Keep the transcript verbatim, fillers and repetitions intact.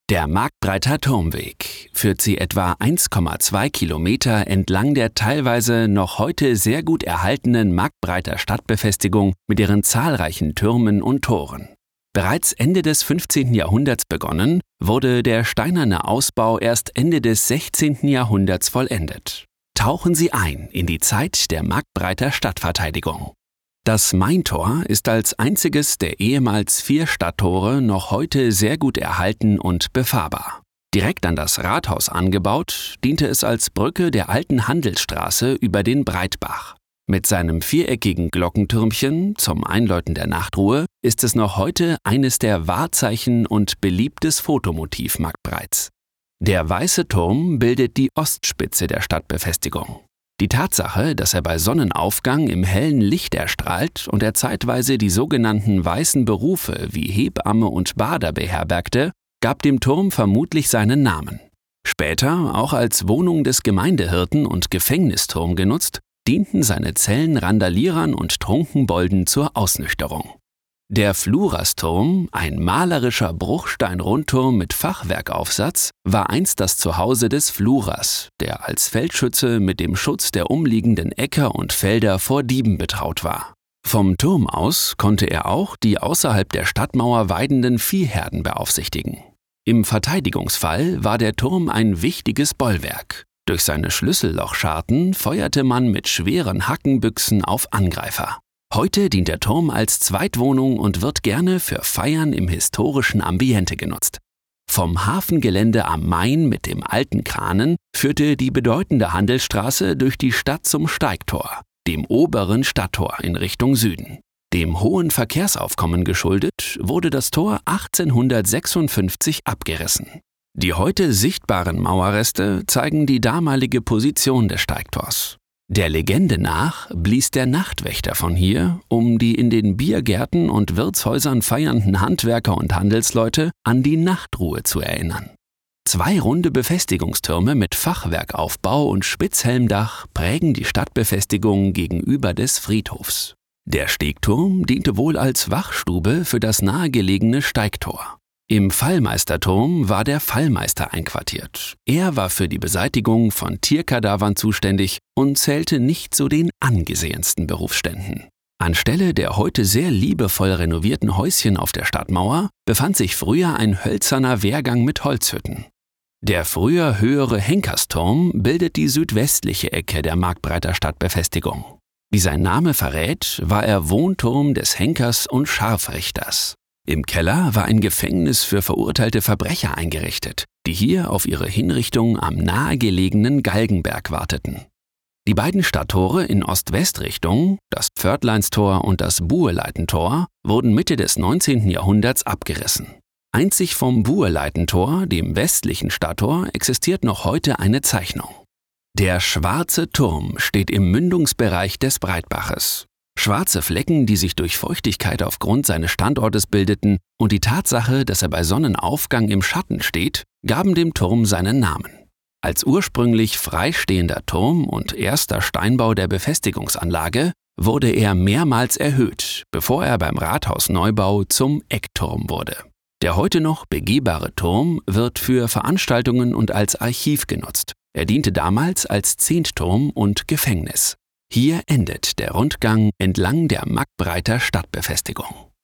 Der Marktbreiter Turmweg führt sie etwa eins Komma zwei Kilometer entlang der teilweise noch heute sehr gut erhaltenen Marktbreiter Stadtbefestigung mit ihren zahlreichen Türmen und Toren. Bereits Ende des fünfzehnten Jahrhunderts begonnen, wurde der steinerne Ausbau erst Ende des sechzehnten Jahrhunderts vollendet. Tauchen Sie ein in die Zeit der Marktbreiter Stadtverteidigung. Das Maintor ist als einziges der ehemals vier Stadttore noch heute sehr gut erhalten und befahrbar. Direkt an das Rathaus angebaut, diente es als Brücke der alten Handelsstraße über den Breitbach. Mit seinem viereckigen Glockentürmchen zum Einläuten der Nachtruhe ist es noch heute eines der Wahrzeichen und beliebtes Fotomotiv Marktbreits. Der Weiße Turm bildet die Ostspitze der Stadtbefestigung. Die Tatsache, dass er bei Sonnenaufgang im hellen Licht erstrahlt und er zeitweise die sogenannten weißen Berufe wie Hebamme und Bader beherbergte, gab dem Turm vermutlich seinen Namen. Später, auch als Wohnung des Gemeindehirten und Gefängnisturm genutzt, dienten seine Zellen Randalierern und Trunkenbolden zur Ausnüchterung. Der Flurasturm, ein malerischer Bruchsteinrundturm mit Fachwerkaufsatz, war einst das Zuhause des Flurers, der als Feldschütze mit dem Schutz der umliegenden Äcker und Felder vor Dieben betraut war. Vom Turm aus konnte er auch die außerhalb der Stadtmauer weidenden Viehherden beaufsichtigen. Im Verteidigungsfall war der Turm ein wichtiges Bollwerk. Durch seine Schlüssellochscharten feuerte man mit schweren Hackenbüchsen auf Angreifer. Heute dient der Turm als Zweitwohnung und wird gerne für Feiern im historischen Ambiente genutzt. Vom Hafengelände am Main mit dem alten Kranen führte die bedeutende Handelsstraße durch die Stadt zum Steigtor, dem oberen Stadttor in Richtung Süden. Dem hohen Verkehrsaufkommen geschuldet, wurde das Tor achtzehnhundertsechsundfünfzig abgerissen. Die heute sichtbaren Mauerreste zeigen die damalige Position des Steigtors. Der Legende nach blies der Nachtwächter von hier, um die in den Biergärten und Wirtshäusern feiernden Handwerker und Handelsleute an die Nachtruhe zu erinnern. Zwei runde Befestigungstürme mit Fachwerkaufbau und Spitzhelmdach prägen die Stadtbefestigung gegenüber des Friedhofs. Der Stegturm diente wohl als Wachstube für das nahegelegene Steigtor. Im Fallmeisterturm war der Fallmeister einquartiert. Er war für die Beseitigung von Tierkadavern zuständig und zählte nicht zu den angesehensten Berufsständen. Anstelle der heute sehr liebevoll renovierten Häuschen auf der Stadtmauer befand sich früher ein hölzerner Wehrgang mit Holzhütten. Der früher höhere Henkersturm bildet die südwestliche Ecke der Marktbreiter Stadtbefestigung. Wie sein Name verrät, war er Wohnturm des Henkers und Scharfrichters. Im Keller war ein Gefängnis für verurteilte Verbrecher eingerichtet, die hier auf ihre Hinrichtung am nahegelegenen Galgenberg warteten. Die beiden Stadttore in Ost-West-Richtung, das Pförtleinstor und das Buheleitentor, wurden Mitte des neunzehnten Jahrhunderts abgerissen. Einzig vom Buheleitentor, dem westlichen Stadttor, existiert noch heute eine Zeichnung. Der Schwarze Turm steht im Mündungsbereich des Breitbaches. Schwarze Flecken, die sich durch Feuchtigkeit aufgrund seines Standortes bildeten, und die Tatsache, dass er bei Sonnenaufgang im Schatten steht, gaben dem Turm seinen Namen. Als ursprünglich freistehender Turm und erster Steinbau der Befestigungsanlage wurde er mehrmals erhöht, bevor er beim Rathausneubau zum Eckturm wurde. Der heute noch begehbare Turm wird für Veranstaltungen und als Archiv genutzt. Er diente damals als Zehntturm und Gefängnis. Hier endet der Rundgang entlang der Marktbreiter Stadtbefestigung.